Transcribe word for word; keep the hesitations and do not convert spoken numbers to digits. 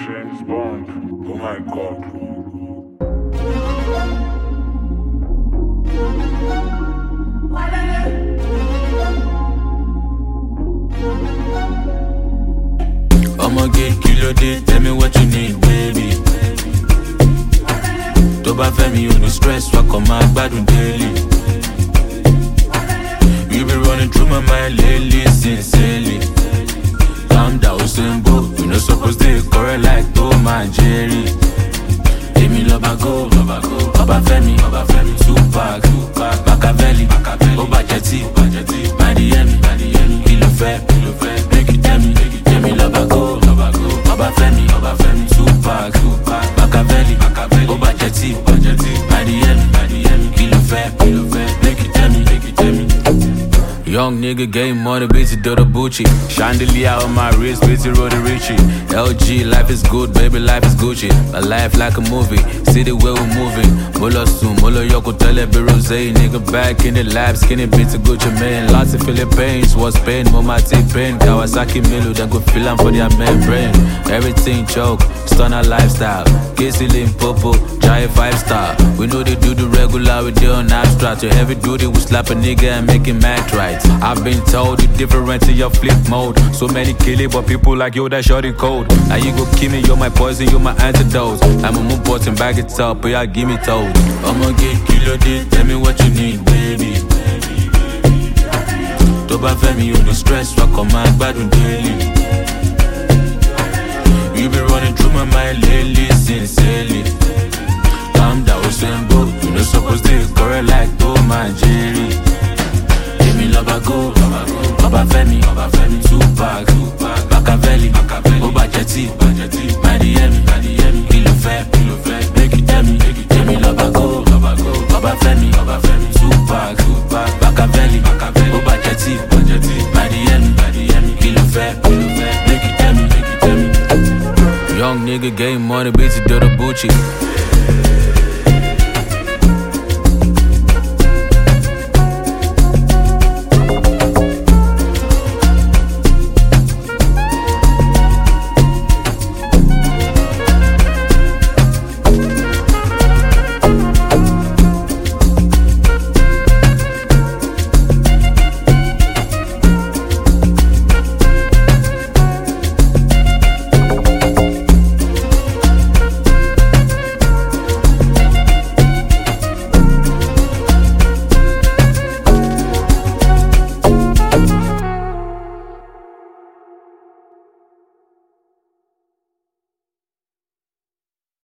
James Bond. Oh my god. I'ma get kilo day, tell me what you need, baby. Tó bá fẹ́ mi, ò ní stress, wá kàn máa gbádùn daily. You been running through my mind lately, sincerely. Calm down, simple. You no suppose to correct like Tom and Jerry. Give me love, I go, love, I go. Ọba Fẹ́mi, Ọba Fẹ́mi, Tupac, Tupac, Machiavelli, Machiavelli, Ọba Jẹ́tì, Ọba Jẹ́tì, Miami, Miami, kí ló fẹ́, kí ló fẹ́, make it tell me, give me love, I go, love, I go. Ọba Fẹ́mi, Ọba Fẹ́mi, Tupac, Tupac, Machiavelli, Machiavelli, Ọba Jẹ́tì, Ọba Jẹ́tì, Miami, Miami, kí ló fẹ́, kí ló fẹ́, make it tell me, make it tell me. Young nigga getting motivated to the Bucci. Chandelier on my wrist, busy road to Richie. L G, life is good, baby, life is Gucci. A life like a movie, see the way we're moving. Molo soon, molo yoko tele be rose. Nigga back in the lab, skinny beats a Gucci man. Lots of Philippines, was pain, mama take pain. Kawasaki Milu, then go feel am for their membrane. Everything choke, stunner lifestyle. Casey Limpopo, try five star. We know they do the regular, we do on abstract. Your heavy duty, we slap a nigga and make him act right. I've been told you different in your flip mode. So many kill it, but people like you that short it cold. Now you go kill me, you're my poison, you're my antidote. I'm a move button, bag it up, but yeah, give me told. I'ma get kilo day, tell me what you need, baby. Tó bá fẹ́ mi, ò ní stress, wá kàn máa gbádùn daily. You been running through my mind lately, sincerely. Calm down, simple. You no supposed to correct like Tom and Jerry. Give me love, I go, love, I go. Ọba Fẹ́mi, Ọba Fẹ́mi, Tupac, Tupac, Machiavelli, Machiavelli, Ọba Jẹ́tì, Ọba Jẹ́tì, Miami, Miami, kí ló fẹ́, kí ló fẹ́, make it tell me, give me love, I go, love, I go. Ọba Fẹ́mi, Ọba Fẹ́mi, Tupac, Tupac, Machiavelli, Machiavelli, Ọba Jẹ́tì, Ọba Jẹ́tì, Miami, Miami, kí ló fẹ́, kí ló fẹ́, make it tell me, make it tell me. Young nigga getting money, bitch, to the Bucci.